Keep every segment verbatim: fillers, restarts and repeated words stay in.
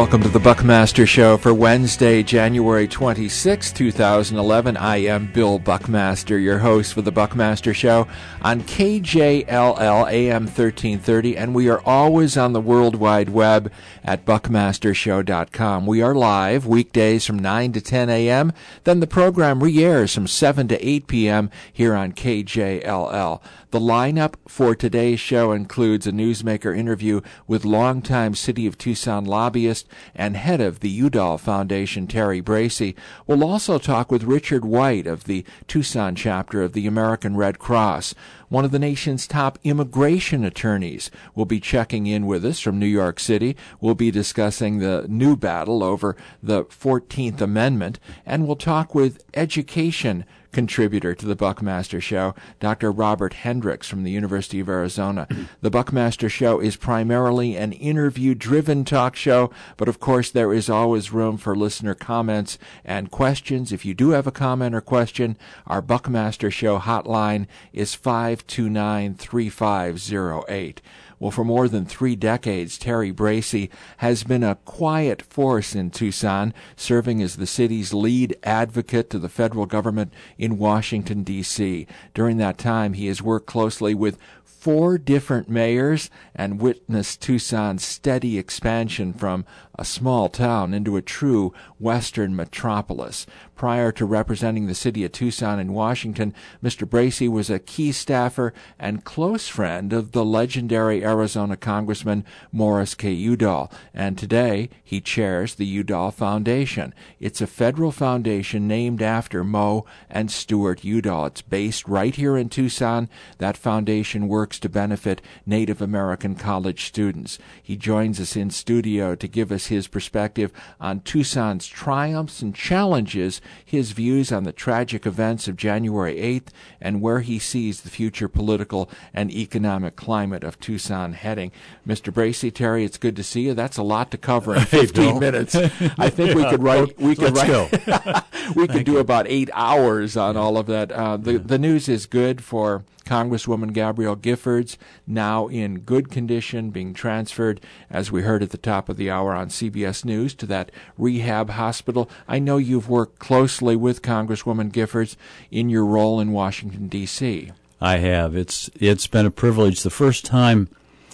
Welcome to the Buckmaster Show for Wednesday, January twenty-sixth, twenty eleven. I am Bill Buckmaster, your host for the Buckmaster Show on K J L L A M thirteen thirty, and we are always on the World Wide Web at buckmaster show dot com. We are live weekdays from nine to ten a.m., then the program re-airs from seven to eight p.m. here on K J L L. The lineup for today's show includes a newsmaker interview with longtime City of Tucson lobbyist and head of the Udall Foundation, Terry Bracey. We'll also talk with Richard White of the Tucson chapter of the American Red Cross. One of the nation's top immigration attorneys will be checking in with us from New York City. We'll be discussing the new battle over the fourteenth Amendment, and we'll talk with education contributor to the Buckmaster Show, Doctor Robert Hendricks from the University of Arizona. The Buckmaster Show is primarily an interview-driven talk show, but of course there is always room for listener comments and questions. If you do have a comment or question, our Buckmaster Show hotline is five two nine, three five zero eight. Well, for more than three decades, Terry Bracey has been a quiet force in Tucson, serving as the city's lead advocate to the federal government in Washington, D C During that time, he has worked closely with four different mayors and witnessed Tucson's steady expansion from a small town into a true western metropolis. Prior to representing the city of Tucson in Washington, Mister Bracey was a key staffer and close friend of the legendary Arizona Congressman Morris K. Udall, and today he chairs the Udall Foundation. It's a federal foundation named after Mo and Stuart Udall. It's based right here in Tucson. That foundation works to benefit Native American college students. He joins us in studio to give us his perspective on Tucson's triumphs and challenges, his views on the tragic events of January eighth, and where he sees the future political and economic climate of Tucson heading. Mister Bracey, Terry, it's good to see you. That's a lot to cover in fifteen minutes. I think we could write. We could Let's write. go. we could do about eight hours on all of that. Uh, the the news is good for Congresswoman Gabrielle Giffords, now in good condition, being transferred, as we heard at the top of the hour on C B S News, to that rehab hospital. I know you've worked closely with Congresswoman Giffords in your role in Washington, D C I have. It's it's been a privilege. The first time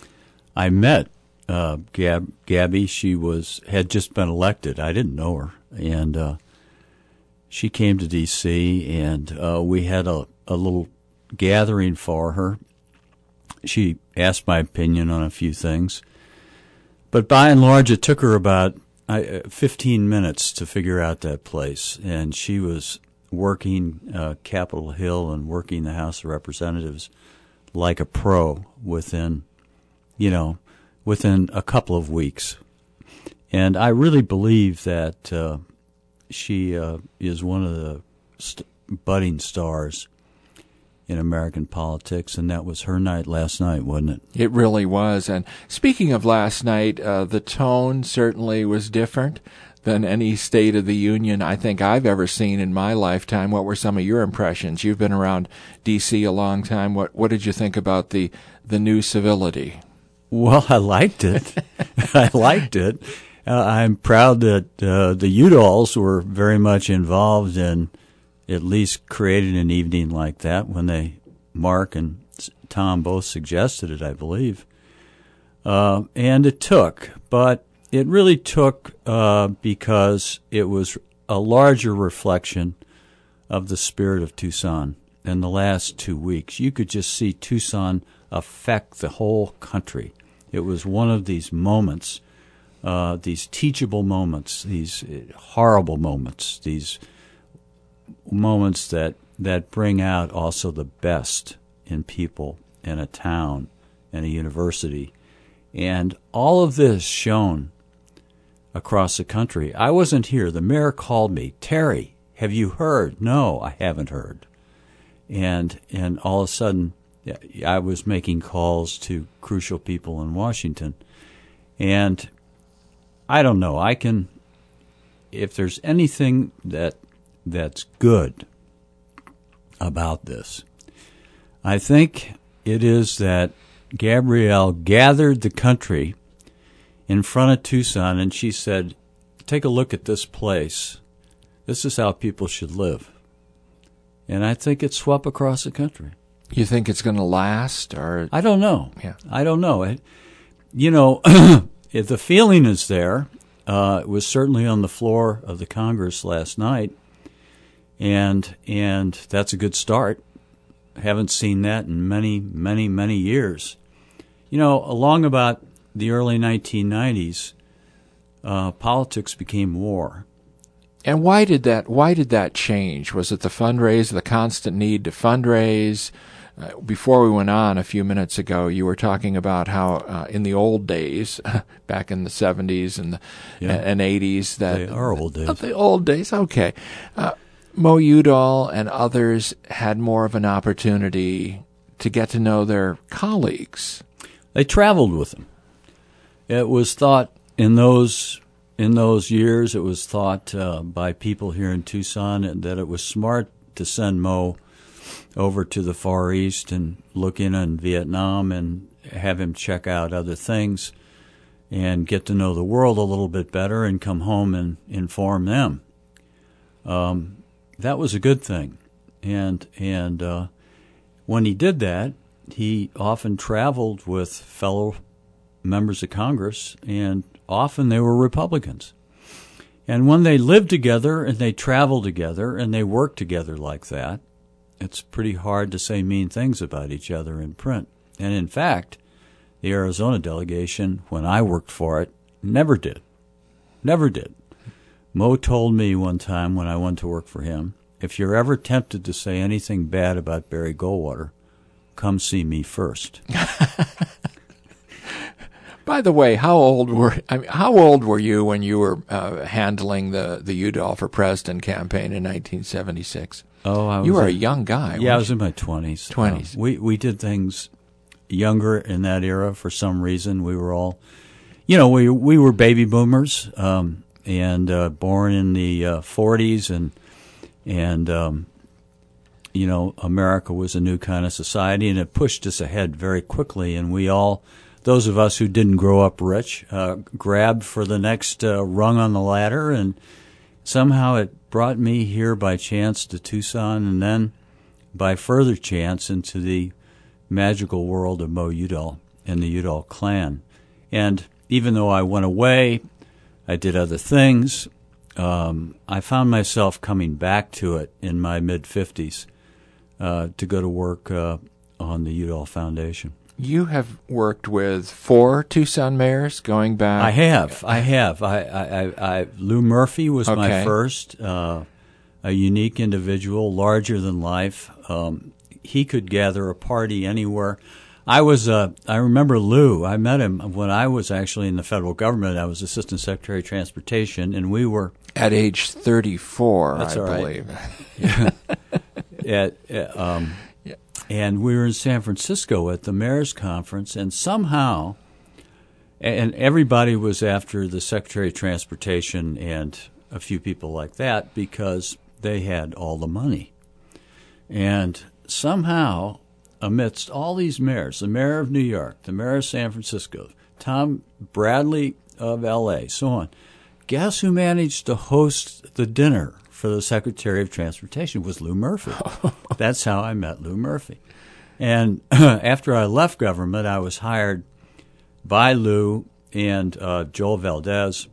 I met uh, Gab, Gabby, she was had just been elected. I didn't know her, and uh, she came to D C, and uh, we had a, a little gathering for her. She asked my opinion on a few things, but by and large it took her about uh, fifteen minutes to figure out that place, and she was working uh, Capitol Hill and working the House of Representatives like a pro within, you know, within a couple of weeks. And I really believe that uh, she uh, is one of the st- budding stars in American politics, and that was her night last night, wasn't it? It really was. And speaking of last night, uh, the tone certainly was different than any State of the Union I think I've ever seen in my lifetime. What were some of your impressions? You've been around D C a long time. What what did you think about the, the new civility? Well, I liked it. I liked it. Uh, I'm proud that uh, the Udalls were very much involved in at least created an evening like that when they, Mark and Tom both suggested it, I believe. Uh, and it took, but it really took uh, because it was a larger reflection of the spirit of Tucson in the last two weeks. You could just see Tucson affect the whole country. It was one of these moments, uh, these teachable moments, these horrible moments, these moments that, that bring out also the best in people in a town and a university. And all of this shown across the country. I wasn't here. The mayor called me. Terry, have you heard? No, I haven't heard. And and all of a sudden, I was making calls to crucial people in Washington. And I don't know. I can, if there's anything that that's good about this, I think it is that Gabrielle gathered the country in front of Tucson, and she said, take a look at this place. This is how people should live. And I think it's swept across the country. You think it's going to last? Or I don't know. Yeah. I don't know. It, you know, if the feeling is there, uh, it was certainly on the floor of the Congress last night, and and that's a good start. Haven't seen that in many, many, many years. You know, along about the early nineteen nineties, uh, politics became war. And why did that? Why did that change? Was it the fundraise, the constant need to fundraise? Uh, before we went on a few minutes ago, you were talking about how uh, in the old days, back in the seventies and the, Yeah. and eighties, that They are old days. Uh, the old days, okay. Uh, Mo Udall and others had more of an opportunity to get to know their colleagues. They traveled with them. It was thought in those in those years, it was thought uh, by people here in Tucson that it was smart to send Mo over to the Far East and look in on Vietnam and have him check out other things and get to know the world a little bit better and come home and inform them. Um, that was a good thing. And and uh, when he did that, he often traveled with fellow members of Congress, and often they were Republicans. And when they lived together and they traveled together and they worked together like that, it's pretty hard to say mean things about each other in print. And in fact, the Arizona delegation, when I worked for it, never did. Never did. Mo told me one time when I went to work for him, if you're ever tempted to say anything bad about Barry Goldwater, come see me first. By the way, how old were I mean, how old were you when you were uh, handling the the Udall for President campaign in nineteen seventy-six? Oh, I was you were a, a young guy. Yeah, I was you? in my twenties. Twenties. Uh, we we did things younger in that era for some reason. We were all, you know, we we were baby boomers um, and uh, born in the uh, forties, and and um, you know, America was a new kind of society, and it pushed us ahead very quickly, and we all. Those of us who didn't grow up rich uh, grabbed for the next uh, rung on the ladder, and somehow it brought me here by chance to Tucson, and then by further chance into the magical world of Mo Udall and the Udall clan. And even though I went away, I did other things, um, I found myself coming back to it in my mid-fifties uh, to go to work uh, on the Udall Foundation. You have worked with four Tucson mayors going back. I have. I have. I, I, I, I Lou Murphy was Okay. my first, uh, a unique individual, larger than life. Um, he could gather a party anywhere. I was. Uh, I remember Lou. I met him when I was actually in the federal government. I was Assistant Secretary of Transportation, and we were at age thirty-four. That's I all right. believe. Yeah. at, at, um, And we were in San Francisco at the mayor's conference, and somehow, and everybody was after the Secretary of Transportation and a few people like that because they had all the money. And somehow, amidst all these mayors, the mayor of New York, the mayor of San Francisco, Tom Bradley of L A, so on, guess who managed to host the dinner for the Secretary of Transportation? Was Lou Murphy. That's how I met Lou Murphy. And after I left government, I was hired by Lou and uh, Joel Valdez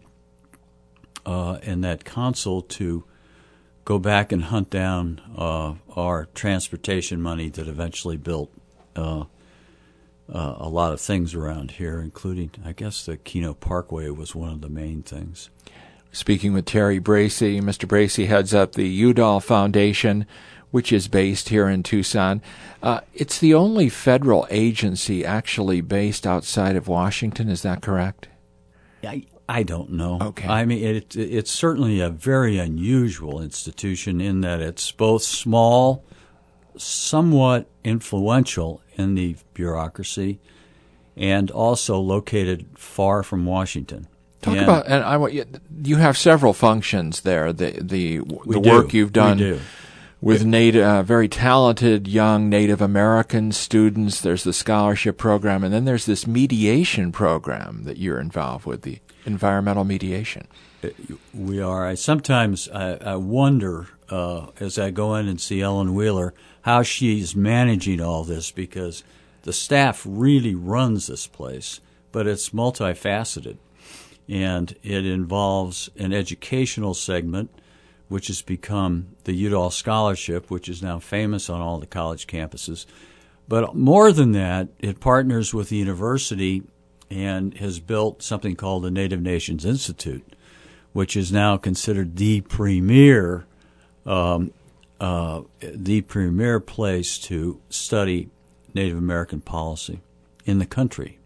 uh, and that consul to go back and hunt down uh, our transportation money that eventually built uh, uh, a lot of things around here, including, I guess, the Keno Parkway was one of the main things. Speaking with Terry Bracey. Mister Bracey heads up the Udall Foundation, which is based here in Tucson. Uh, it's the only federal agency actually based outside of Washington. Is that correct? I, I don't know. Okay. I mean, it, it's certainly a very unusual institution in that it's both small, somewhat influential in the bureaucracy, and also located far from Washington. Talk and about, and I want you, you have several functions there. The the the do. work you've done We do. with native, uh, very talented young Native American students. There's the scholarship program, and then there's this mediation program that you're involved with, the environmental mediation. We are. I sometimes I, I wonder uh, as I go in and see Ellen Wheeler how she's managing all this, because the staff really runs this place, but it's multifaceted, and it involves an educational segment, which has become the Udall Scholarship, which is now famous on all the college campuses. But more than that, it partners with the university and has built something called the Native Nations Institute, which is now considered the premier, um, uh, the premier place to study Native American policy in the country.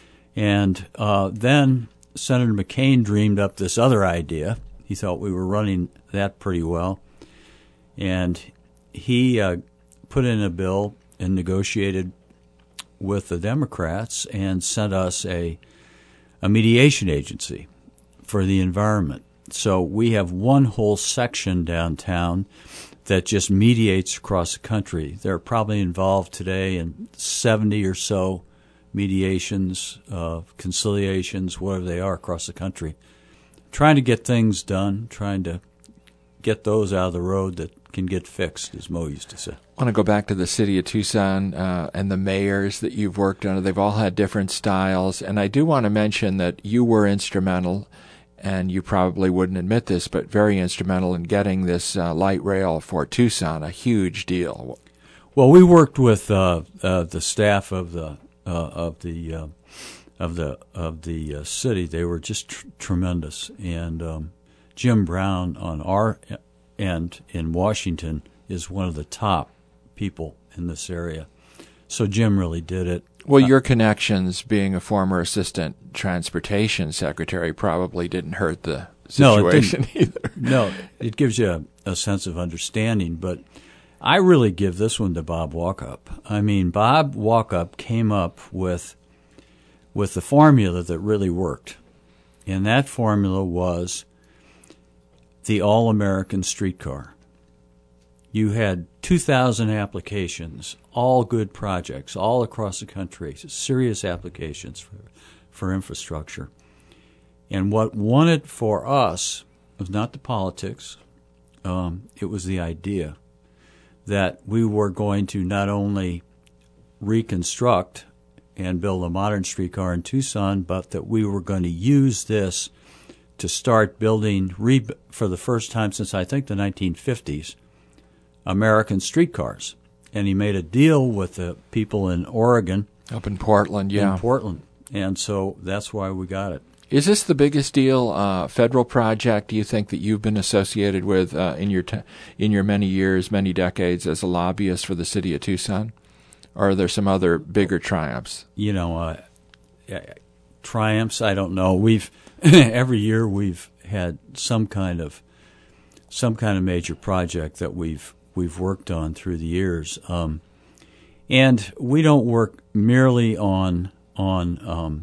And uh, then Senator McCain dreamed up this other idea. He thought we were running that pretty well, and he uh, put in a bill and negotiated with the Democrats and sent us a a mediation agency for the environment. So we have one whole section downtown that just mediates across the country. They're probably involved today in seventy or so mediations, uh, conciliations, whatever they are, across the country, trying to get things done, trying to get those out of the road that can get fixed, as Mo used to say. I want to go back to the city of Tucson uh, and the mayors that you've worked under. They've all had different styles, and I do want to mention that you were instrumental, and you probably wouldn't admit this, but very instrumental in getting this uh, light rail for Tucson, a huge deal. Well, we worked with uh, uh, the staff of the uh, of the uh, of the of the uh, city. They were just tr- tremendous, and um, Jim Brown on our end in Washington is one of the top people in this area. So Jim really did it. Well, your connections, being a former assistant transportation secretary, probably didn't hurt the situation no, it either. No, it gives you a, a sense of understanding. But I really give this one to Bob Walkup. I mean, Bob Walkup came up with with the formula that really worked. And that formula was the all-American streetcar. You had two thousand applications, all good projects, all across the country, serious applications for, for infrastructure. And what won it for us was not the politics, um, it was the idea that we were going to not only reconstruct and build a modern streetcar in Tucson, but that we were going to use this to start building, re- for the first time since I think the nineteen fifties, American streetcars. And he made a deal with the people in Oregon. Up in Portland, yeah. In Portland. And so that's why we got it. Is this the biggest deal, uh, federal project, do you think, that you've been associated with uh, in your t- in your many years, many decades as a lobbyist for the city of Tucson? Or are there some other bigger triumphs? You know, uh, triumphs, I don't know. We've every year we've had some kind of some kind of major project that we've we've worked on through the years, um, and we don't work merely on on um,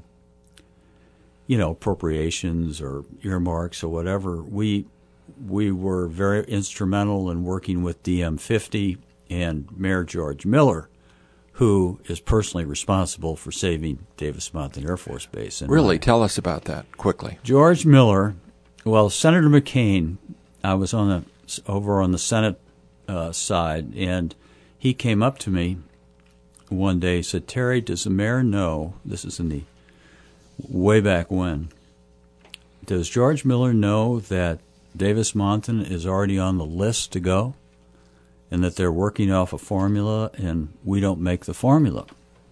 you know appropriations or earmarks or whatever. We we were very instrumental in working with D M fifty and Mayor George Miller, who is personally responsible for saving Davis-Monthan Air Force Base. And really? Tell us about that quickly. George Miller, well, Senator McCain, I was on the over on the Senate uh, side, and he came up to me one day, said, "Terry, does the mayor know," this is in the way back when, "does George Miller know that Davis-Monthan is already on the list to go? And that they're working off a formula and we don't make the formula?"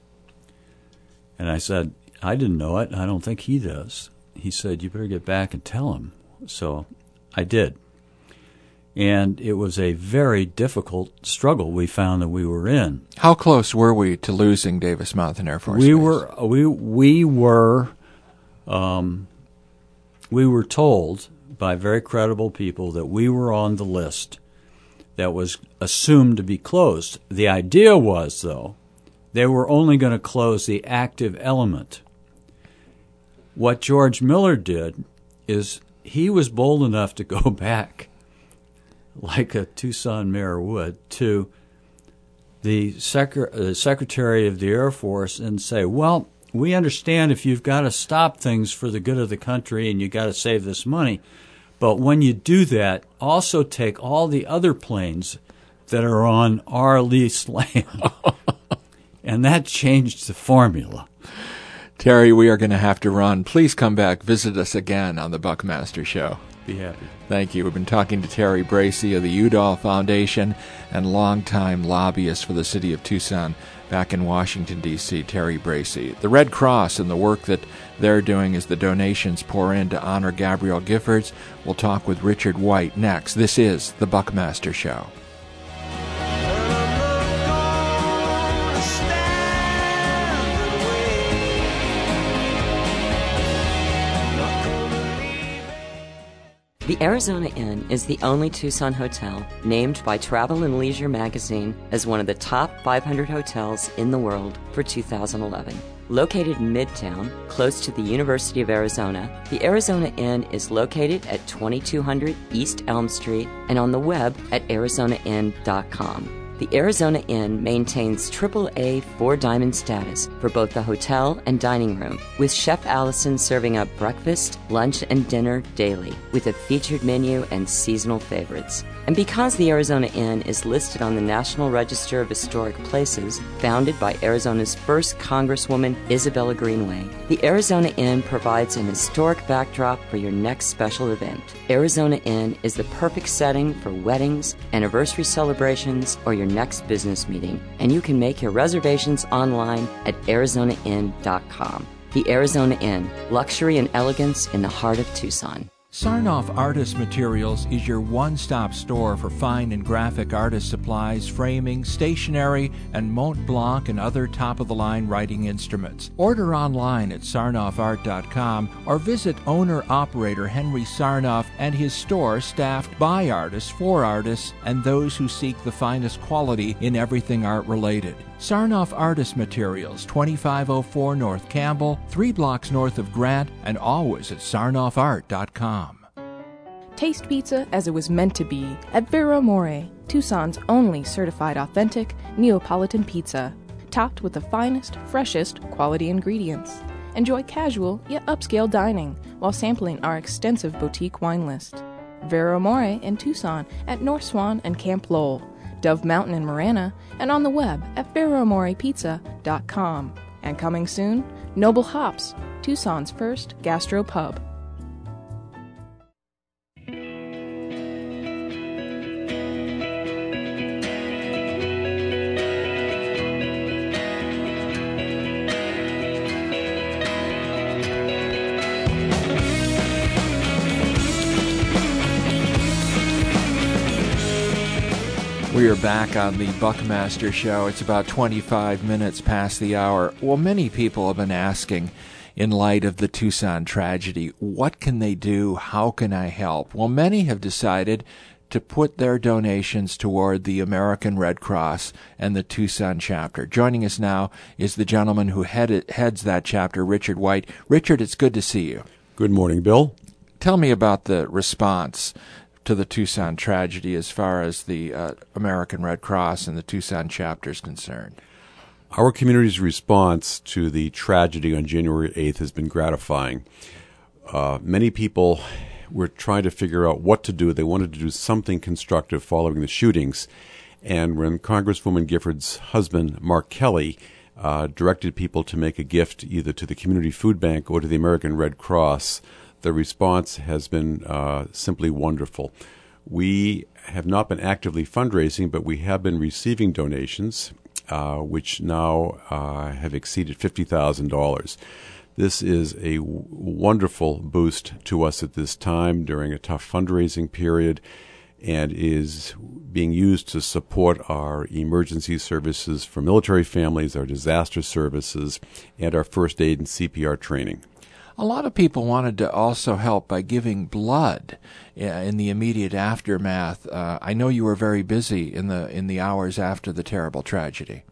And I said, "I didn't know it. I don't think he does." He said, "You better get back and tell him." So I did. And it was a very difficult struggle we found that we were in. How close were we to losing Davis-Monthan Air Force we Base? Were, we, we were um, we were told by very credible people that we were on the list that was assumed to be closed. The idea was, though, they were only going to close the active element. What George Miller did is he was bold enough to go back like a Tucson mayor would, to the sec- uh, Secretary of the Air Force and say, well, we understand if you've got to stop things for the good of the country and you've got to save this money, but when you do that, also take all the other planes that are on our leased land. And that changed the formula. Terry, we are going to have to run. Please come back, visit us again on the Buckmaster Show. Be happy. Thank you. We've been talking to Terry Bracey of the Udall Foundation and longtime lobbyist for the city of Tucson back in Washington, D C, Terry Bracey. The Red Cross and the work that they're doing as the donations pour in to honor Gabrielle Giffords. We'll talk with Richard White next. This is the Buckmaster Show. The Arizona Inn is the only Tucson hotel named by Travel and Leisure magazine as one of the top five hundred hotels in the world for two thousand eleven. Located in Midtown, close to the University of Arizona, the Arizona Inn is located at twenty-two hundred East Elm Street and on the web at arizona inn dot com. The Arizona Inn maintains triple A four-diamond status for both the hotel and dining room, with Chef Allison serving up breakfast, lunch, and dinner daily, with a featured menu and seasonal favorites. And because the Arizona Inn is listed on the National Register of Historic Places, founded by Arizona's first Congresswoman, Isabella Greenway, the Arizona Inn provides an historic backdrop for your next special event. Arizona Inn is the perfect setting for weddings, anniversary celebrations, or your next business meeting, and you can make your reservations online at arizona inn dot com. The Arizona Inn, luxury and elegance in the heart of Tucson. Sarnoff Artist Materials is your one-stop store for fine and graphic artist supplies, framing, stationery, and Mont Blanc and other top-of-the-line writing instruments. Order online at sarnoff art dot com or visit owner-operator Henry Sarnoff and his store staffed by artists, for artists, and those who seek the finest quality in everything art-related. Sarnoff Artist Materials, twenty-five oh four North Campbell, three blocks north of Grant, and always at sarnoff art dot com. Taste pizza as it was meant to be at Vero More, Tucson's only certified authentic Neapolitan pizza, topped with the finest, freshest quality ingredients. Enjoy casual yet upscale dining while sampling our extensive boutique wine list. Vero More in Tucson at North Swan and Camp Lowell, Dove Mountain in Marana, and on the web at vero more pizza dot com. And coming soon, Noble Hops, Tucson's first gastro pub. We are back on the Buckmaster Show. It's about twenty-five minutes past the hour. Well, many people have been asking, in light of the Tucson tragedy, what can they do? How can I help? Well, many have decided to put their donations toward the American Red Cross and the Tucson chapter. Joining us now is the gentleman who head, heads that chapter, Richard White. Richard, it's good to see you. Good morning, Bill. Tell me about the response to the Tucson tragedy as far as the uh, American Red Cross and the Tucson chapter is concerned. Our community's response to the tragedy on January eighth has been gratifying. Uh, many people were trying to figure out what to do. They wanted to do something constructive following the shootings. And when Congresswoman Giffords' husband, Mark Kelly, uh, directed people to make a gift either to the Community Food Bank or to the American Red Cross, the response has been uh, simply wonderful. We have not been actively fundraising, but we have been receiving donations, uh, which now uh, have exceeded fifty thousand dollars. This is a w- wonderful boost to us at this time during a tough fundraising period, and is being used to support our emergency services for military families, our disaster services, and our first aid and C P R training. A lot of people wanted to also help by giving blood in the immediate aftermath. Uh, I know you were very busy in the in the hours after the terrible tragedy.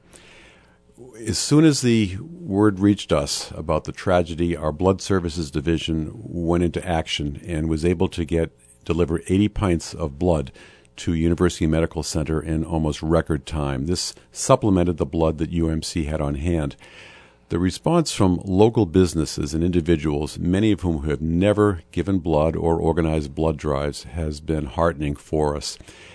As soon as the word reached us about the tragedy, our blood services division went into action and was able to get deliver eighty pints of blood to University Medical Center in almost record time. This supplemented the blood that U M C had on hand. The response from local businesses and individuals, many of whom have never given blood or organized blood drives, has been heartening for us.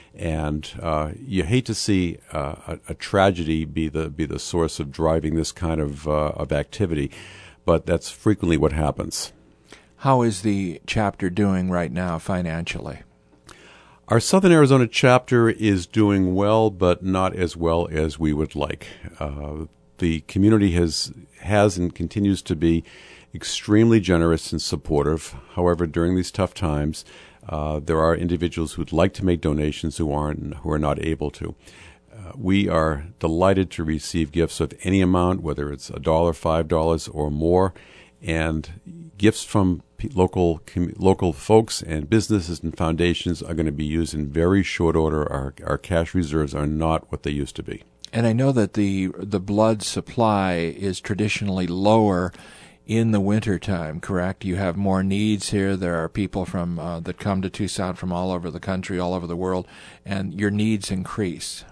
And uh, you hate to see uh, a, a tragedy be the be the source of driving this kind of uh, of activity, but that's frequently what happens. How is the chapter doing right now financially? Our Southern Arizona chapter is doing well, but not as well as we would like. Uh, the community has has and continues to be extremely generous and supportive. However, during these tough times, Uh, there are individuals who'd like to make donations who aren't, who are not able to. Uh, we are delighted to receive gifts of any amount, whether it's a dollar, five dollars, or more, and gifts from p- local com- local folks and businesses and foundations are going to be used in very short order. Our our cash reserves are not what they used to be. And I know that the the blood supply is traditionally lower in the wintertime, correct? You have more needs here. There are people from uh, that come to Tucson from all over the country, all over the world, and your needs increase.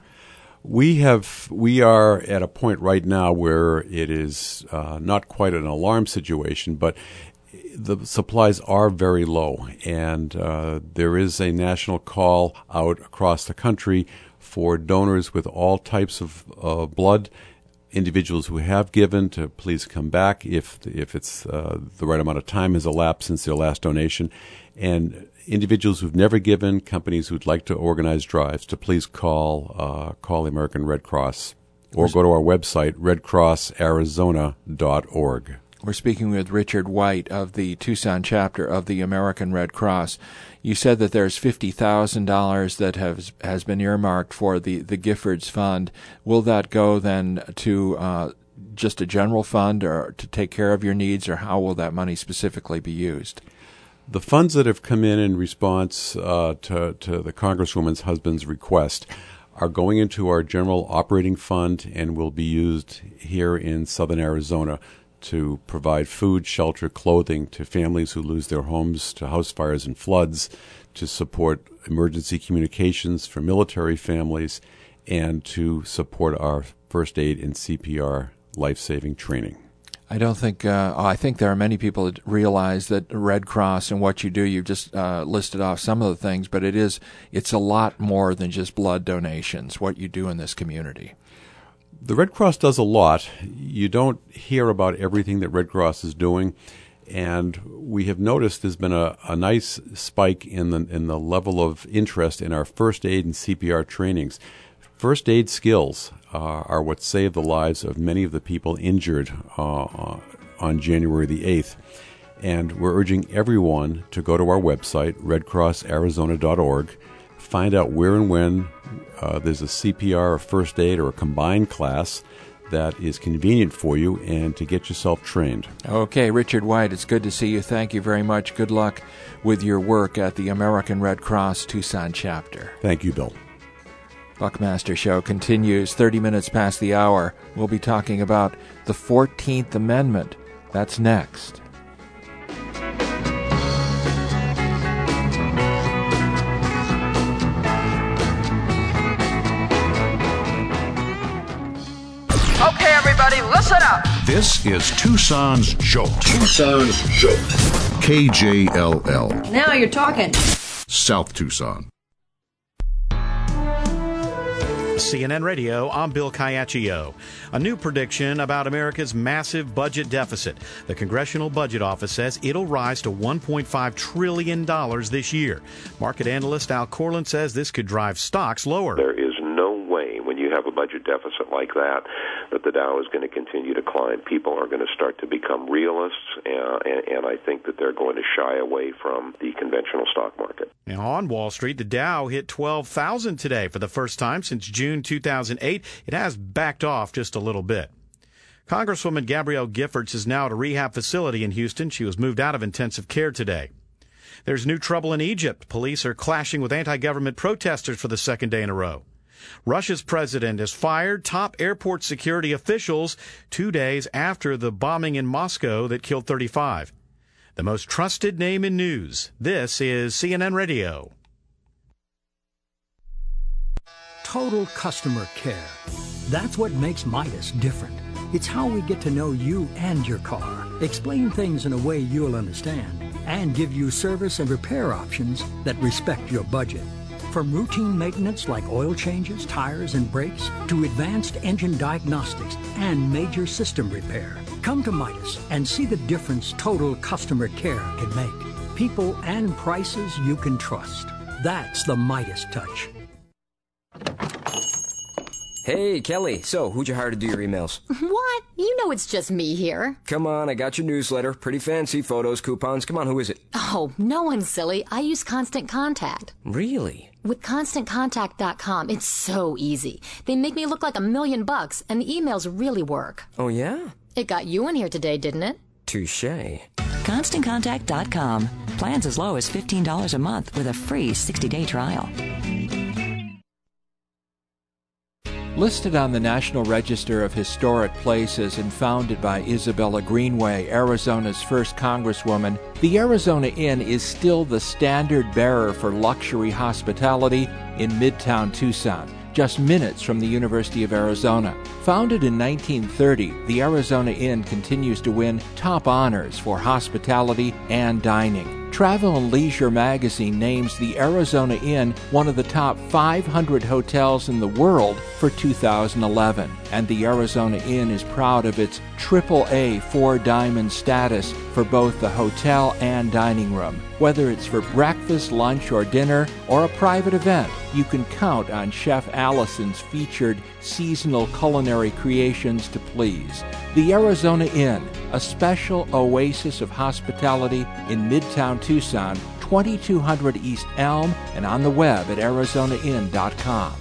We have we are at a point right now where it is uh, not quite an alarm situation, but the supplies are very low, and uh, there is a national call out across the country for donors with all types of uh, blood. Individuals who have given to please come back if if it's uh, the right amount of time has elapsed since their last donation, and individuals who've never given, companies who'd like to organize drives, to please call uh, call the American Red Cross or go to our website, red cross arizona dot org. We're speaking with Richard White of the Tucson chapter of the American Red Cross. You said that there's fifty thousand dollars that has has been earmarked for the, the Giffords Fund. Will that go then to uh, just a general fund or to take care of your needs, or how will that money specifically be used? The funds that have come in in response uh, to, to the Congresswoman's husband's request are going into our general operating fund and will be used here in Southern Arizona to provide food, shelter, clothing to families who lose their homes to house fires and floods, to support emergency communications for military families, and to support our first aid and C P R life-saving training. I don't think, uh, I think there are many people that realize that Red Cross and what you do, you've just uh, listed off some of the things, but it is, it's a lot more than just blood donations, what you do in this community. The Red Cross does a lot. You don't hear about everything that Red Cross is doing, and we have noticed there's been a, a nice spike in the in the level of interest in our first aid and C P R trainings. First aid skills uh, are what saved the lives of many of the people injured uh, on January the eighth, and we're urging everyone to go to our website, red cross arizona dot org, find out where and when uh, there's a C P R, a first aid, or a combined class that is convenient for you, and to get yourself trained. Okay, Richard White, it's good to see you. Thank you very much. Good luck with your work at the American Red Cross Tucson chapter. Thank you, Bill. Buckmaster Show continues thirty minutes past the hour. We'll be talking about the fourteenth Amendment. That's next. Okay, everybody, listen up. This is Tucson's Jolt. Tucson's Jolt. K J L L. Now you're talking. South Tucson. C N N Radio, I'm Bill Caiaccio. A new prediction about America's massive budget deficit. The Congressional Budget Office says it'll rise to one point five trillion dollars this year. Market analyst Al Corlin says this could drive stocks lower. There is no way when you have a budget deficit like that that the Dow is going to continue to climb. People are going to start to become realists, uh, and, and I think that they're going to shy away from the conventional stock market. Now on Wall Street, the Dow hit twelve thousand today for the first time since June two thousand eight. It has backed off just a little bit. Congresswoman Gabrielle Giffords is now at a rehab facility in Houston. She was moved out of intensive care today. There's new trouble in Egypt. Police are clashing with anti-government protesters for the second day in a row. Russia's president has fired top airport security officials two days after the bombing in Moscow that killed thirty-five. The most trusted name in news. This is C N N Radio. total customer care. That's what makes Midas different. It's how we get to know you and your car, explain things in a way you'll understand, and give you service and repair options that respect your budget. From routine maintenance like oil changes, tires, and brakes, to advanced engine diagnostics and major system repair, come to Midas and see the difference total customer care can make. People and prices you can trust. That's the Midas touch. Hey, Kelly. So, who'd you hire to do your emails? What? You know it's just me here. Come on, I got your newsletter. Pretty fancy, photos, coupons. Come on, who is it? Oh, no one's silly. I use Constant Contact. Really? With Constant Contact dot com, it's so easy. They make me look like a million bucks, and the emails really work. Oh, yeah? It got you in here today, didn't it? Touché. Constant Contact dot com. Plans as low as fifteen dollars a month with a free sixty-day trial. Listed on the National Register of Historic Places and founded by Isabella Greenway, Arizona's first congresswoman, the Arizona Inn is still the standard bearer for luxury hospitality in Midtown Tucson, just minutes from the University of Arizona. Founded in nineteen thirty, the Arizona Inn continues to win top honors for hospitality and dining. Travel and Leisure magazine names the Arizona Inn one of the top five hundred hotels in the world for two thousand eleven, and the Arizona Inn is proud of its triple A four-diamond status for both the hotel and dining room. Whether it's for breakfast, lunch, or dinner, or a private event, you can count on Chef Allison's featured seasonal culinary creations to please. The Arizona Inn, a special oasis of hospitality in Midtown Tucson, twenty-two hundred East Elm, and on the web at arizona inn dot com.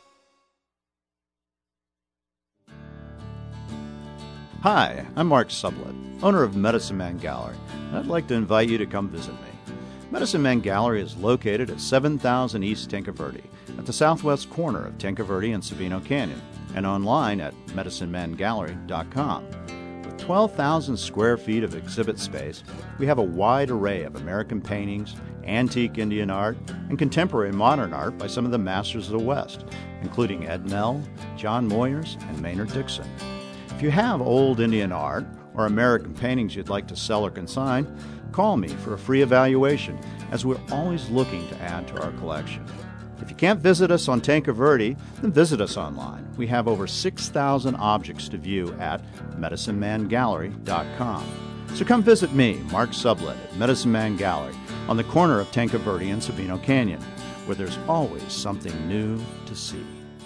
Hi, I'm Mark Sublett, owner of Medicine Man Gallery, and I'd like to invite you to come visit me. Medicine Man Gallery is located at seven thousand East Tinca Verde, at the southwest corner of Tinca Verde and Sabino Canyon, and online at medicine man gallery dot com. With twelve thousand square feet of exhibit space, we have a wide array of American paintings, antique Indian art, and contemporary modern art by some of the masters of the West, including Ed Nell, John Moyers, and Maynard Dixon. If you have old Indian art or American paintings you'd like to sell or consign, call me for a free evaluation, as we're always looking to add to our collection. If you can't visit us on Tinca Verde, then visit us online. We have over six thousand objects to view at medicine man gallery dot com. So come visit me, Mark Sublett, at Medicine Man Gallery on the corner of Tinca Verde and Sabino Canyon, where there's always something new to see.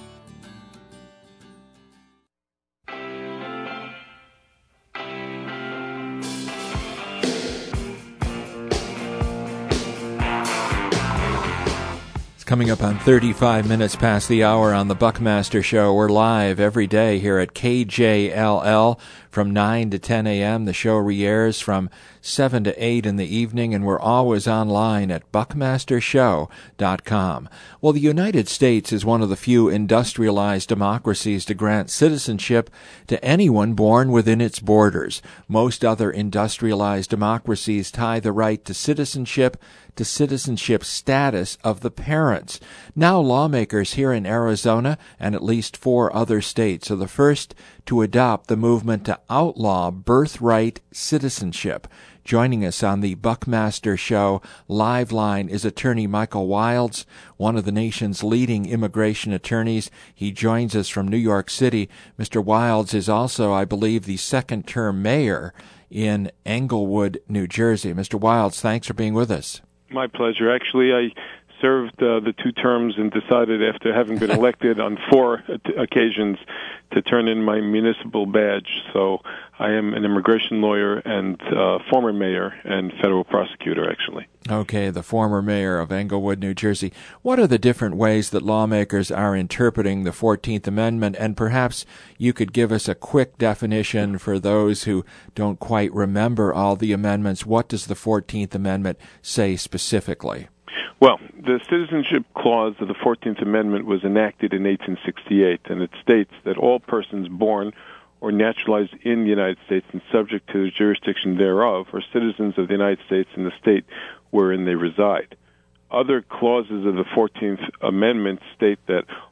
Coming up on thirty-five minutes past the hour on the Buckmaster Show. We're live every day here at K J L L from nine to ten a.m. The show re-airs from seven to eight in the evening, and we're always online at buckmaster show dot com. Well, the United States is one of the few industrialized democracies to grant citizenship to anyone born within its borders. Most other industrialized democracies tie the right to citizenship to citizenship status of the parents. Now lawmakers here in Arizona and at least four other states are the first to adopt the movement to outlaw birthright citizenship. Joining us on the Buckmaster Show live line is attorney Michael Wilds, one of the nation's leading immigration attorneys. He joins us from New York City. Mister Wilds is also, I believe, the second-term mayor in Englewood, New Jersey. Mister Wilds, thanks for being with us. My pleasure. Actually, I served uh, the two terms and decided after having been elected on four occasions to turn in my municipal badge. So I am an immigration lawyer and uh, former mayor and federal prosecutor, actually. Okay, the former mayor of Englewood, New Jersey. What are the different ways that lawmakers are interpreting the fourteenth Amendment? And perhaps you could give us a quick definition for those who don't quite remember all the amendments. What does the fourteenth Amendment say specifically? Well, the Citizenship Clause of the fourteenth Amendment was enacted in eighteen sixty-eight, and it states that all persons born or naturalized in the United States and subject to the jurisdiction thereof are citizens of the United States and the state wherein they reside. Other clauses of the fourteenth Amendment state that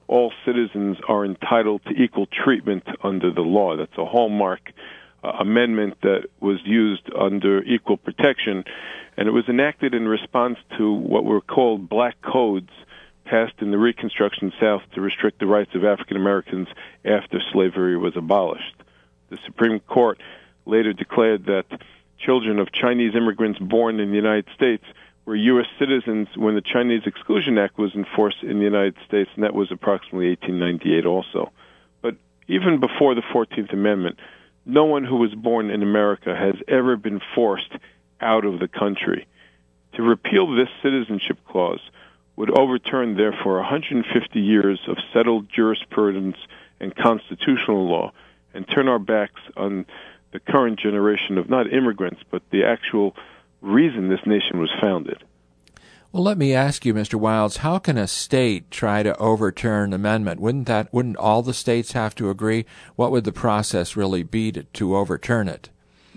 all citizens are entitled to equal treatment under the law. That's a hallmark uh, amendment that was used under equal protection, and it was enacted in response to what were called black codes passed in the Reconstruction South to restrict the rights of African Americans after slavery was abolished. The Supreme Court later declared that children of Chinese immigrants born in the United States were U S citizens when the Chinese Exclusion Act was enforced in the United States, and that was approximately eighteen ninety-eight also. But even before the fourteenth Amendment, no one who was born in America has ever been forced out of the country. To repeal this citizenship clause would overturn, therefore, one hundred fifty years of settled jurisprudence and constitutional law and turn our backs on the current generation of not immigrants, but the actual reason this nation was founded. Well, let me ask you, Mister Wilds, how can a state try to overturn an amendment? Wouldn't that wouldn't all the states have to agree? What would the process really be to, to overturn it?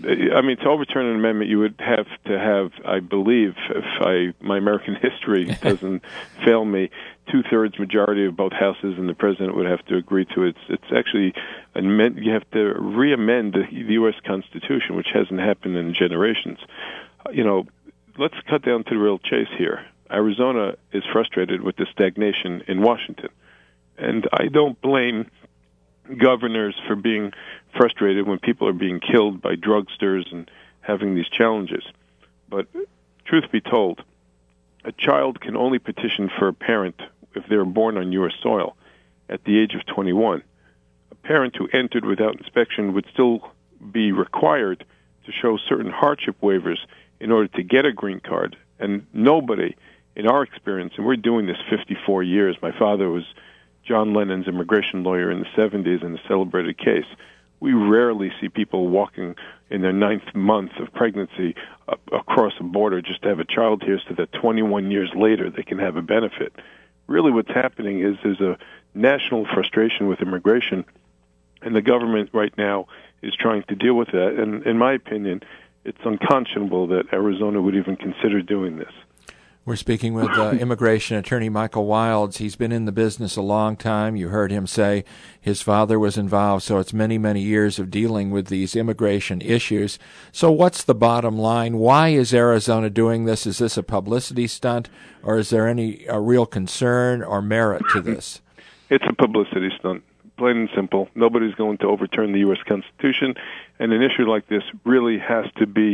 I mean, to overturn an amendment, you would have to have, I believe, if I my American history doesn't fail me, two-thirds majority of both houses, and the president would have to agree to it. It's, it's actually, an, you have to re-amend the, the U S Constitution, which hasn't happened in generations. You know, let's cut down to the real chase here. Arizona is frustrated with the stagnation in Washington, and I don't blame governors for being frustrated when people are being killed by drugsters and having these challenges. But truth be told, a child can only petition for a parent if they're born on U S soil at the age of twenty-one. A parent who entered without inspection would still be required to show certain hardship waivers in order to get a green card. And nobody, in our experience, and we're doing this fifty-four years, my father was John Lennon's immigration lawyer in the seventies in a celebrated case. We rarely see people walking in their ninth month of pregnancy uh, across a border just to have a child here so that twenty-one years later they can have a benefit. Really what's happening is there's a national frustration with immigration, and the government right now is trying to deal with that. And in my opinion, it's unconscionable that Arizona would even consider doing this. We're speaking with uh, immigration attorney Michael Wilds. He's been in the business a long time. You heard him say his father was involved, so it's many, many years of dealing with these immigration issues. So what's the bottom line? Why is Arizona doing this? Is this a publicity stunt, or is there any a real concern or merit to this? It's a publicity stunt, plain and simple. Nobody's going to overturn the U S Constitution, and an issue like this really has to be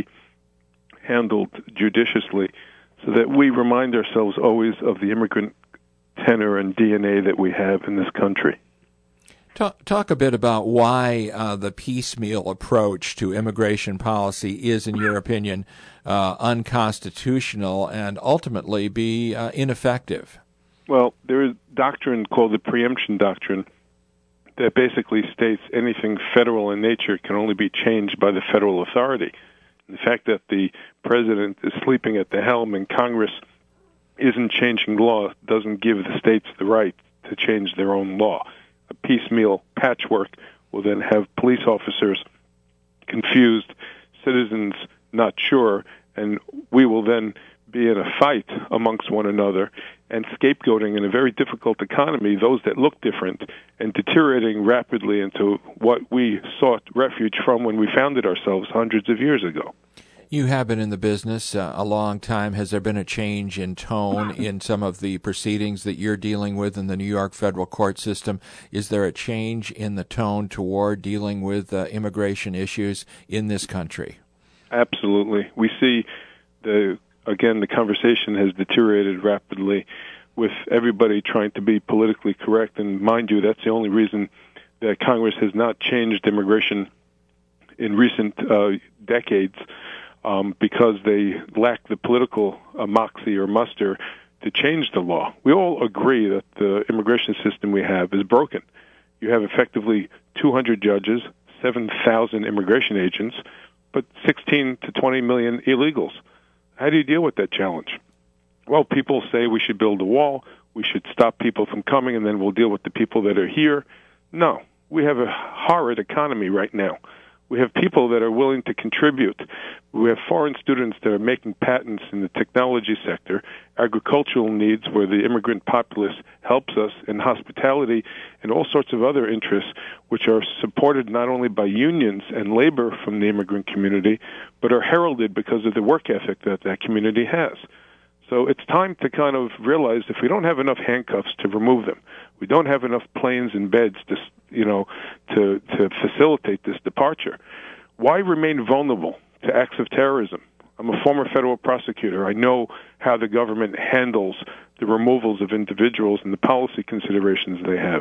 handled judiciously, so that we remind ourselves always of the immigrant tenor and D N A that we have in this country. Talk, talk a bit about why uh, the piecemeal approach to immigration policy is, in your opinion, uh, unconstitutional and ultimately be uh, ineffective. Well, there is a doctrine called the preemption doctrine that basically states anything federal in nature can only be changed by the federal authority. The fact that the president is sleeping at the helm and Congress isn't changing law doesn't give the states the right to change their own law. A piecemeal patchwork will then have police officers confused, citizens not sure, and we will then be in a fight amongst one another and scapegoating in a very difficult economy those that look different and deteriorating rapidly into what we sought refuge from when we founded ourselves hundreds of years ago. You have been in the business uh, a long time. Has there been a change in tone in some of the proceedings that you're dealing with in the New York federal court system? Is there a change in the tone toward dealing with uh, immigration issues in this country? Absolutely. We see the Again, the conversation has deteriorated rapidly with everybody trying to be politically correct. And mind you, that's the only reason that Congress has not changed immigration in recent uh, decades, um, because they lack the political uh, moxie or muster to change the law. We all agree that the immigration system we have is broken. You have effectively two hundred judges, seven thousand immigration agents, but sixteen to twenty million illegals. How do you deal with that challenge? Well, people say we should build a wall, we should stop people from coming, and then we'll deal with the people that are here. No, we have a horrid economy right now We have people that are willing to contribute. We have foreign students that are making patents in the technology sector, agricultural needs where the immigrant populace helps us, and hospitality and all sorts of other interests which are supported not only by unions and labor from the immigrant community, but are heralded because of the work ethic that that community has. So it's time to kind of realize if we don't have enough handcuffs to remove them, we don't have enough planes and beds to, you know, to to facilitate this departure. Why remain vulnerable to acts of terrorism? I'm a former federal prosecutor. I know how the government handles the removals of individuals and the policy considerations they have.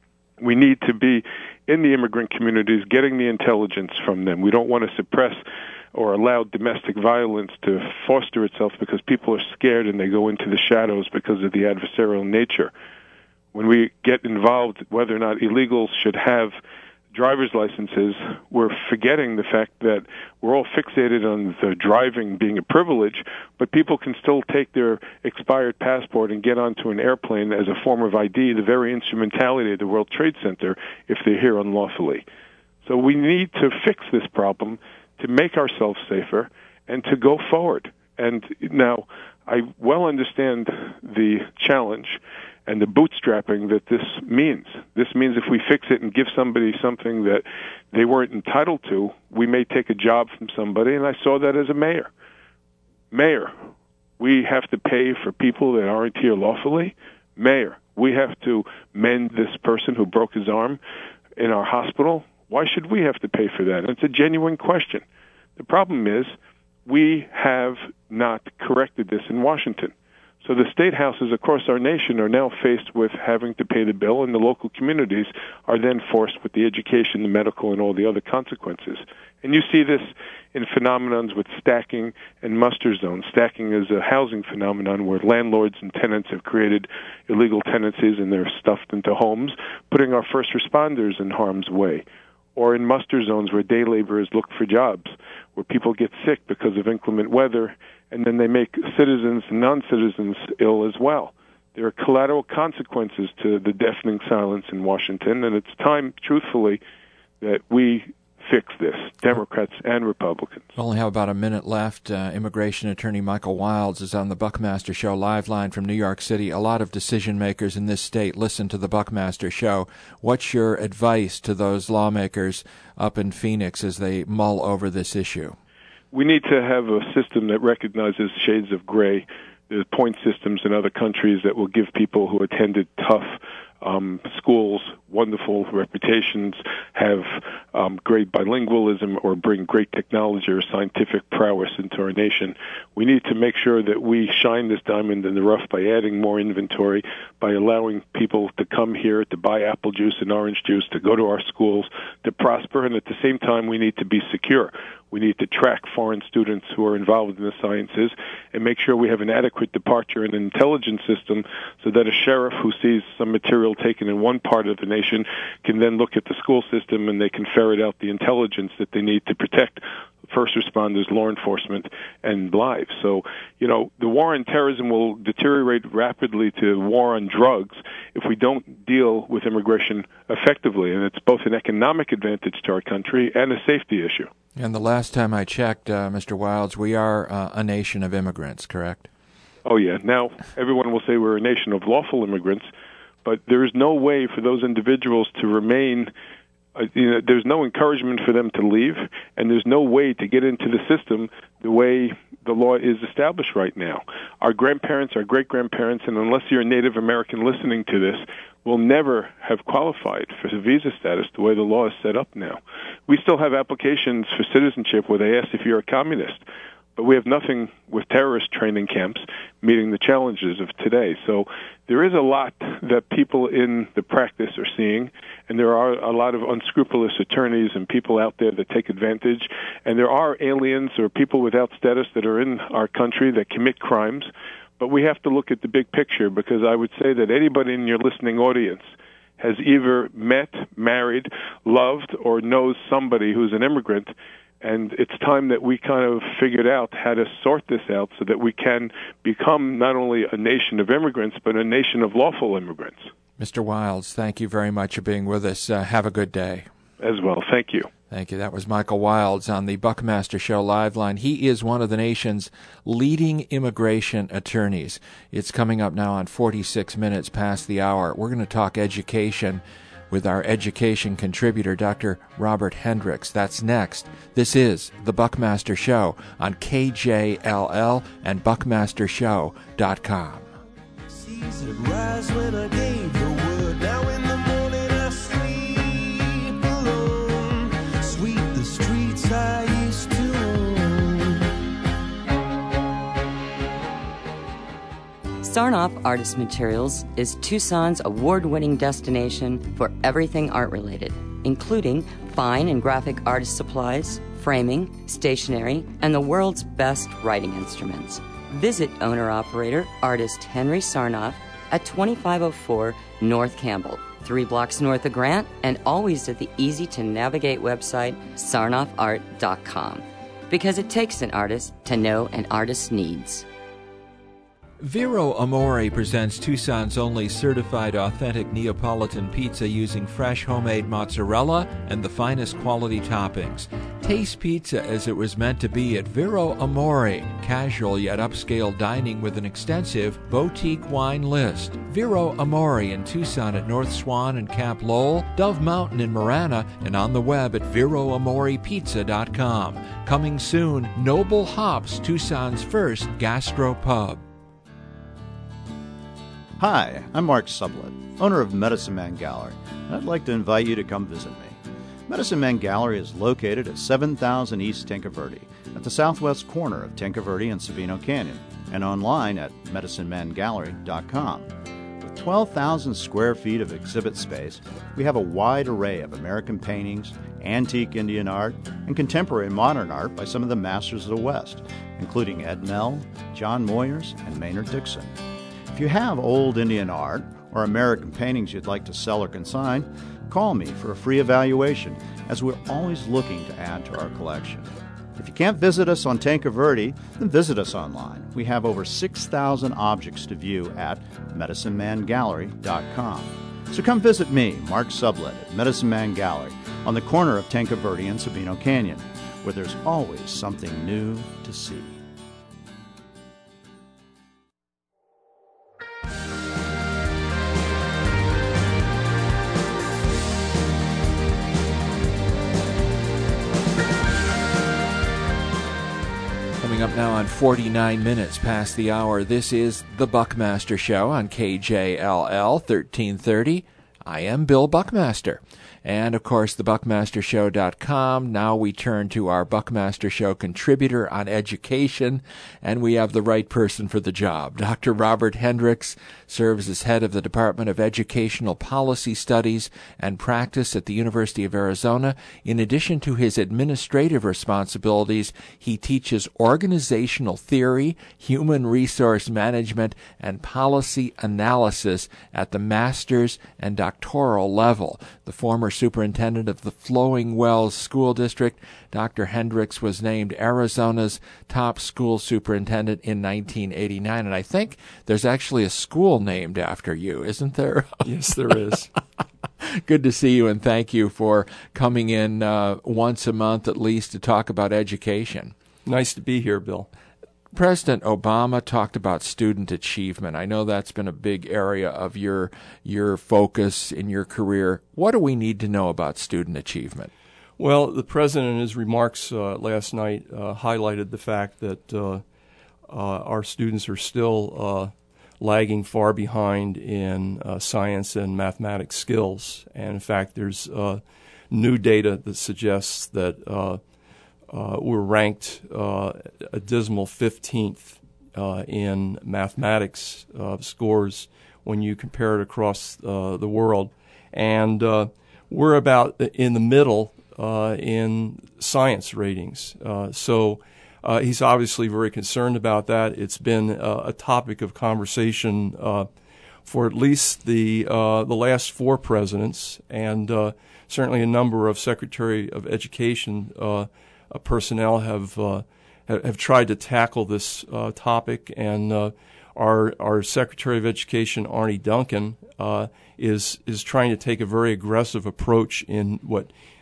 We need to be in the immigrant communities, getting the intelligence from them. We don't want to suppress or allow domestic violence to foster itself because people are scared and they go into the shadows because of the adversarial nature. When we get involved, whether or not illegals should have driver's licenses, we're forgetting the fact that we're all fixated on the driving being a privilege, but people can still take their expired passport and get onto an airplane as a form of I D, the very instrumentality of the World Trade Center, if they're here unlawfully. So we need to fix this problem to make ourselves safer and to go forward. And now, I well understand the challenge and the bootstrapping that this means. This means if we fix it and give somebody something that they weren't entitled to, we may take a job from somebody, and I saw that as a mayor. Mayor, we have to pay for people that aren't here lawfully. Mayor, we have to mend this person who broke his arm in our hospital. Why should we have to pay for that? And it's a genuine question. The problem is we have not corrected this in Washington. So the state houses across our nation are now faced with having to pay the bill, and the local communities are then forced with the education, the medical, and all the other consequences. And you see this in phenomenons with stacking and muster zones. Stacking is a housing phenomenon where landlords and tenants have created illegal tenancies and they're stuffed into homes, putting our first responders in harm's way. Or in muster zones where day laborers look for jobs, where people get sick because of inclement weather, and then they make citizens and non-citizens ill as well. There are collateral consequences to the deafening silence in Washington, and it's time, truthfully, that we fix this, Democrats and Republicans. We only have about a minute left. Uh, immigration attorney Michael Wilds is on the Buckmaster Show live line from New York City. A lot of decision makers in this state listen to the Buckmaster Show. What's your advice to those lawmakers up in Phoenix as they mull over this issue? We need to have a system that recognizes shades of gray. There's point systems in other countries that will give people who attended tough um, schools wonderful reputations, have um, great bilingualism, or bring great technology or scientific prowess into our nation. We need to make sure that we shine this diamond in the rough by adding more inventory, by allowing people to come here to buy apple juice and orange juice, to go to our schools, to prosper, and at the same time we need to be secure. We need to track foreign students who are involved in the sciences and make sure we have an adequate departure and intelligence system so that a sheriff who sees some material taken in one part of the nation can then look at the school system and they can ferret out the intelligence that they need to protect first responders, law enforcement, and lives. So, you know, the war on terrorism will deteriorate rapidly to war on drugs if we don't deal with immigration effectively. And it's both an economic advantage to our country and a safety issue. And the last time I checked, uh, Mister Wilds, we are uh, a nation of immigrants, correct? Oh, yeah. Now, everyone will say we're a nation of lawful immigrants, but there is no way for those individuals to remain. Uh, you know, there's no encouragement for them to leave, and there's no way to get into the system the way the law is established right now. Our grandparents, our great-grandparents, and unless you're a Native American listening to this, will never have qualified for the visa status the way the law is set up now. We still have applications for citizenship where they ask if you're a communist, but we have nothing with terrorist training camps meeting the challenges of today. So there is a lot that people in the practice are seeing, and there are a lot of unscrupulous attorneys and people out there that take advantage, and there are aliens or people without status that are in our country that commit crimes. But we have to look at the big picture, because I would say that anybody in your listening audience has either met, married, loved, or knows somebody who's an immigrant, and it's time that we kind of figured out how to sort this out so that we can become not only a nation of immigrants, but a nation of lawful immigrants. Mister Wilds, thank you very much for being with us. Uh, have a good day. as well. Thank you. Thank you. That was Michael Wilds on the Buckmaster Show Live Line. He is one of the nation's leading immigration attorneys. It's coming up now on forty-six minutes past the hour. We're going to talk education with our education contributor, Doctor Robert Hendricks. That's next. This is the Buckmaster Show on K J L L and buckmaster show dot com. Sarnoff Artist Materials is Tucson's award-winning destination for everything art-related, including fine and graphic artist supplies, framing, stationery, and the world's best writing instruments. Visit owner-operator artist Henry Sarnoff at twenty-five oh four North Campbell, three blocks north of Grant, and always at the easy-to-navigate website sarnoff art dot com. Because it takes an artist to know an artist's needs. Vero Amore presents Tucson's only certified authentic Neapolitan pizza using fresh homemade mozzarella and the finest quality toppings. Taste pizza as it was meant to be at Vero Amore, casual yet upscale dining with an extensive boutique wine list. Vero Amore in Tucson at North Swan and Camp Lowell, Dove Mountain in Marana, and on the web at vero amore pizza dot com. Coming soon, Noble Hops, Tucson's first gastro pub. Hi, I'm Mark Sublett, owner of Medicine Man Gallery, and I'd like to invite you to come visit me. Medicine Man Gallery is located at seven thousand East Tinca Verde, at the southwest corner of Tinca Verde and Sabino Canyon, and online at medicine man gallery dot com. With twelve thousand square feet of exhibit space, we have a wide array of American paintings, antique Indian art, and contemporary modern art by some of the masters of the West, including Ed Nell, John Moyers, and Maynard Dixon. If you have old Indian art or American paintings you'd like to sell or consign, call me for a free evaluation, as we're always looking to add to our collection. If you can't visit us on Tinca Verde, then visit us online. We have over six thousand objects to view at medicine man gallery dot com. So come visit me, Mark Sublett, at Medicine Man Gallery on the corner of Tinca Verde and Sabino Canyon, where there's always something new to see. Up now on forty-nine minutes past the hour. This is the Buckmaster Show on K J L L thirteen thirty. I am Bill Buckmaster. And, of course, the buckmaster show dot com. Now we turn to our Buckmaster Show contributor on education, and we have the right person for the job. Doctor Robert Hendricks serves as head of the Department of Educational Policy Studies and Practice at the University of Arizona. In addition to his administrative responsibilities, he teaches organizational theory, human resource management, and policy analysis at the master's and doctoral level. The former superintendent of the Flowing Wells School District, Doctor Hendricks was named Arizona's top school superintendent in nineteen eighty-nine, and I think there's actually a school named after you, isn't there? Yes, there is. Good to see you, and thank you for coming in uh, once a month at least to talk about education. Nice to be here, Bill. President Obama talked about student achievement. I know that's been a big area of your your focus in your career. What do we need to know about student achievement? Well, the president in his remarks uh, last night uh, highlighted the fact that uh, uh, our students are still uh, lagging far behind in uh, science and mathematics skills. And in fact, there's uh, new data that suggests that uh, Uh, we're ranked uh, a dismal fifteenth uh, in mathematics uh, scores when you compare it across uh, the world. And uh, we're about in the middle uh, in science ratings. Uh, so uh, he's obviously very concerned about that. It's been uh, a topic of conversation uh, for at least the, uh, the last four presidents, and uh, certainly a number of Secretary of Education uh, Uh, personnel have uh, have tried to tackle this uh, topic, and uh, our our Secretary of Education, Arne Duncan, uh, is is trying to take a very aggressive approach in what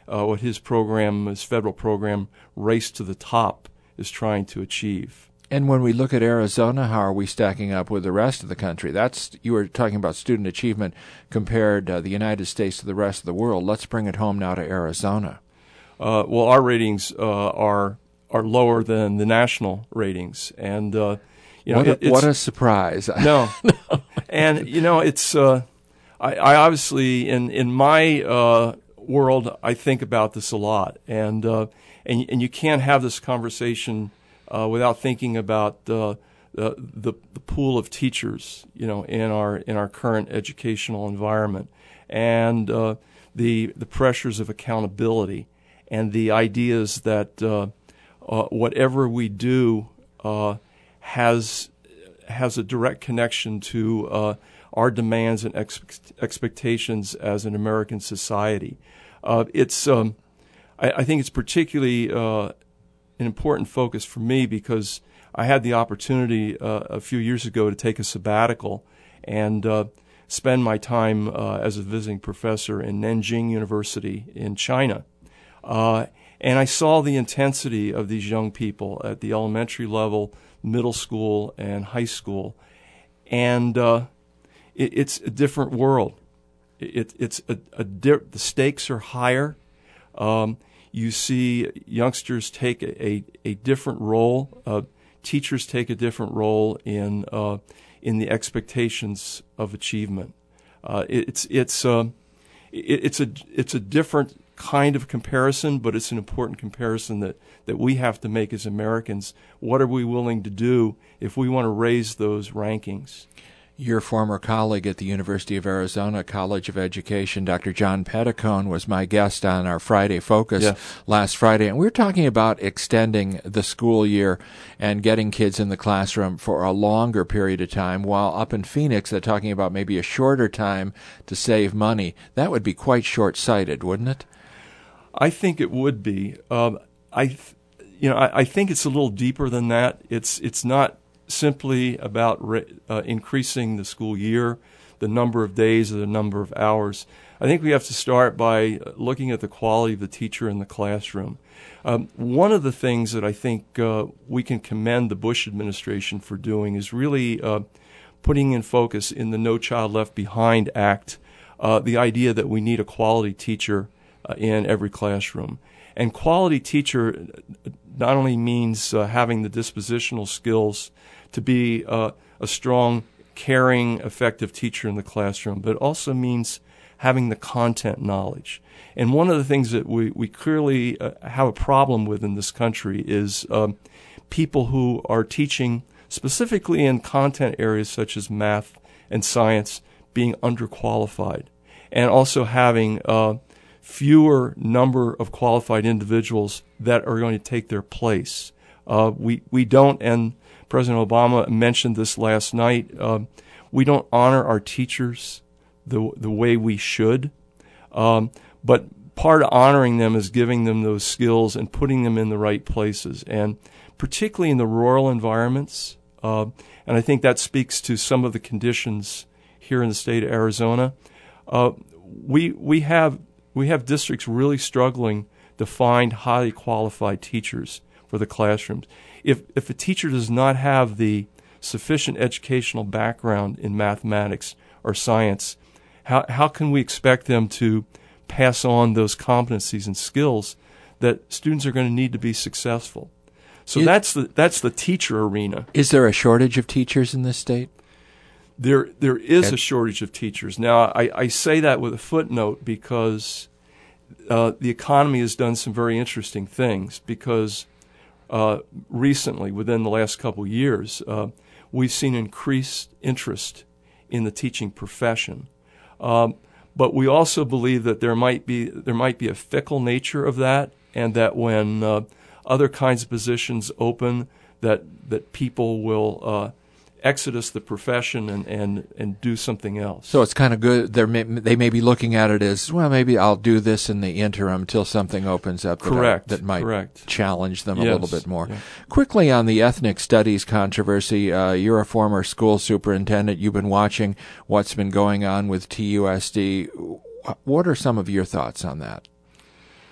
uh, what his program, his federal program, Race to the Top, is trying to achieve. And when we look at Arizona, how are we stacking up with the rest of the country? That's, you were talking about student achievement compared uh, the United States to the rest of the world. Let's bring it home now to Arizona. Uh, well, our ratings uh, are are lower than the national ratings, and uh, you know what a, it, it's, what a surprise! No, no. And you know it's uh, I, I obviously in in my uh, world I think about this a lot, and uh, and and you can't have this conversation Uh, without thinking about uh, the, the the pool of teachers, you know, in our in our current educational environment, and uh, the the pressures of accountability, and the ideas that uh, uh, whatever we do uh, has has a direct connection to uh, our demands and ex- expectations as an American society. Uh, it's um, I, I think it's particularly Uh, an important focus for me because I had the opportunity uh, a few years ago to take a sabbatical and uh, spend my time uh, as a visiting professor in Nanjing University in China. Uh, and I saw the intensity of these young people at the elementary level, middle school, and high school. And uh, it, it's a different world. It, it's a, a di- the stakes are higher. Um, You see youngsters take a, a, a different role. Uh, teachers take a different role in uh, in the expectations of achievement. Uh, it, it's it's uh, it, it's a it's a different kind of comparison, but it's an important comparison that, that we have to make as Americans. What are we willing to do if we want to raise those rankings? Your former colleague at the University of Arizona College of Education, Doctor John Petticone, was my guest on our Friday Focus yeah. last Friday, and we were talking about extending the school year and getting kids in the classroom for a longer period of time, while up in Phoenix they're talking about maybe a shorter time to save money. That would be quite short-sighted, wouldn't it? I think it would be. Um, I, th- you know, I, I think it's a little deeper than that. It's it's not simply about re- uh, increasing the school year, the number of days or the number of hours. I think we have to start by looking at the quality of the teacher in the classroom. Um, one of the things that I think uh, we can commend the Bush administration for doing is really uh, putting in focus in the No Child Left Behind Act uh, the idea that we need a quality teacher uh, in every classroom. And quality teacher not only means uh, having the dispositional skills to be uh, a strong, caring, effective teacher in the classroom, but it also means having the content knowledge. And one of the things that we, we clearly uh, have a problem with in this country is um, people who are teaching specifically in content areas such as math and science being underqualified, and also having uh, fewer number of qualified individuals that are going to take their place. Uh, we, we don't, and President Obama mentioned this last night, uh, we don't honor our teachers the the way we should. Um, but part of honoring them is giving them those skills and putting them in the right places, and particularly in the rural environments. Uh, and I think that speaks to some of the conditions here in the state of Arizona. Uh, we we have we have districts really struggling to find highly qualified teachers for the classrooms. If if a teacher does not have the sufficient educational background in mathematics or science, how how can we expect them to pass on those competencies and skills that students are going to need to be successful? So Is, that's the that's the teacher arena. Is there a shortage of teachers in this state? There there is Ed? a shortage of teachers. Now, I, I say that with a footnote because uh, the economy has done some very interesting things, because Uh, recently, within the last couple of years, uh, we've seen increased interest in the teaching profession. Um, but we also believe that there might be there might be a fickle nature of that, and that when uh, other kinds of positions open, that that people will uh, exodus the profession and, and, and do something else. So it's kind of good. They're may, they may be looking at it as, well, maybe I'll do this in the interim till something opens up that, Correct. I, that might Correct. challenge them yes. a little bit more. Yeah. Quickly on the ethnic studies controversy, uh, you're a former school superintendent. You've been watching what's been going on with T U S D. What are some of your thoughts on that?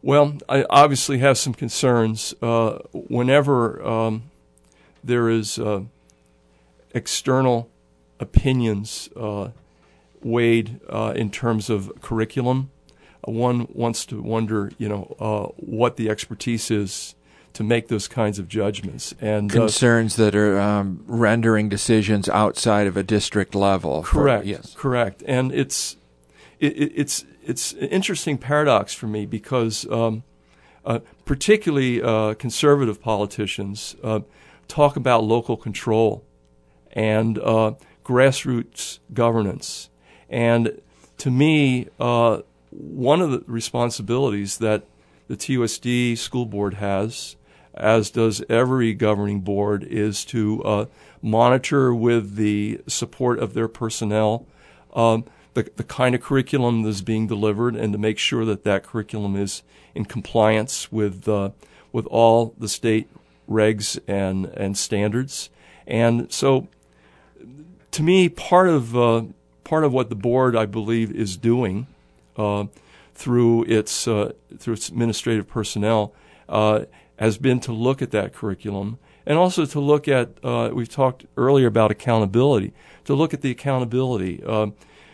Well, I obviously have some concerns. Uh, whenever um, there is uh, external opinions uh, weighed uh, in terms of curriculum, uh, one wants to wonder, you know, uh, what the expertise is to make those kinds of judgments. And concerns uh, that are um, rendering decisions outside of a district level. Correct. For, yes. Correct. And it's it, it's it's an interesting paradox for me because um, uh, particularly uh, conservative politicians uh, talk about local control and uh, grassroots governance. And to me, uh, one of the responsibilities that the T U S D school board has, as does every governing board, is to uh, monitor with the support of their personnel um, the, the kind of curriculum that is being delivered and to make sure that that curriculum is in compliance with uh, with all the state regs and, and standards. And so, to me, part of uh, part of what the board, I believe, is doing uh, through its uh, through its administrative personnel uh, has been to look at that curriculum and also to look at. Uh, we've talked earlier about accountability. To look at the accountability. Uh,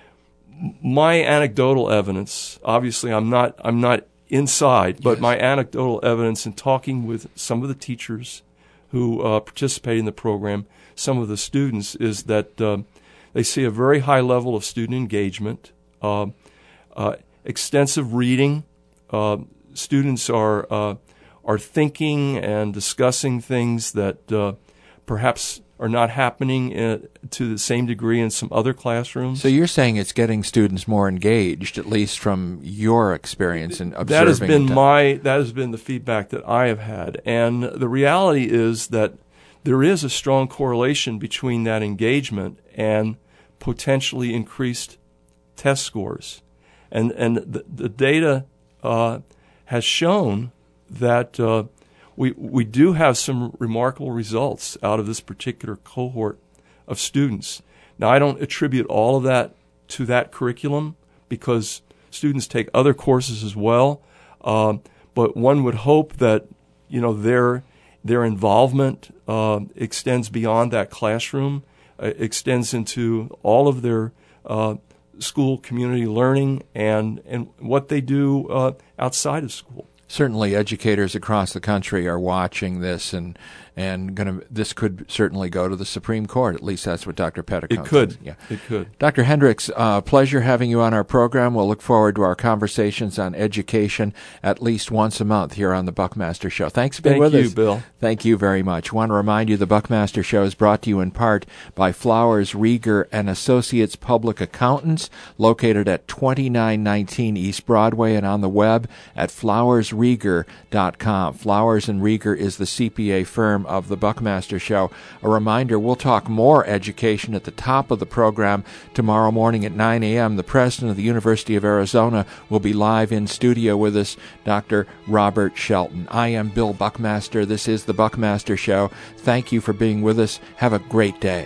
my anecdotal evidence, obviously, I'm not I'm not inside, but yes. my anecdotal evidence in talking with some of the teachers who uh, participate in the program, some of the students, is that uh, they see a very high level of student engagement, uh, uh, extensive reading. Uh, students are uh, are thinking and discussing things that uh, perhaps are not happening in, to the same degree in some other classrooms. So you're saying it's getting students more engaged, at least from your experience in observing. That has been my that has been the feedback that I have had, and the reality is that there is a strong correlation between that engagement and potentially increased test scores, and and the, the data uh, has shown that. Uh, We we do have some remarkable results out of this particular cohort of students. Now, I don't attribute all of that to that curriculum because students take other courses as well. Uh, but one would hope that you know their their involvement uh, extends beyond that classroom, uh, extends into all of their uh, school community learning and and what they do uh, outside of school. Certainly, educators across the country are watching this, and and going to. This could certainly go to the Supreme Court. At least that's what Doctor Petticoat It could. says. Yeah. It could. Doctor Hendricks, uh, pleasure having you on our program. We'll look forward to our conversations on education at least once a month here on the Buckmaster Show. Thanks for being Thank with you, us. Bill. Thank you very much. I want to remind you the Buckmaster Show is brought to you in part by Flowers, Rieger, and Associates Public Accountants, located at twenty-nine nineteen East Broadway and on the web at flowers rieger dot com. Flowers and Rieger is the C P A firm of the Buckmaster Show. A reminder, we'll talk more education at the top of the program tomorrow morning at nine a.m. The president of the University of Arizona will be live in studio with us, Doctor Robert Shelton. I am Bill Buckmaster. This is the Buckmaster Show. Thank you for being with us. Have a great day.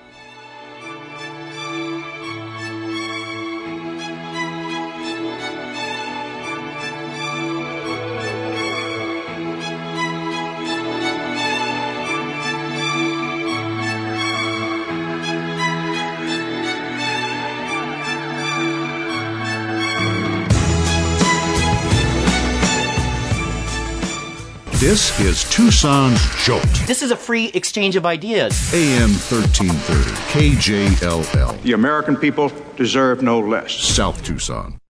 This is Tucson's Jolt. This is a free exchange of ideas. A M thirteen thirty, K J L L. The American people deserve no less. South Tucson.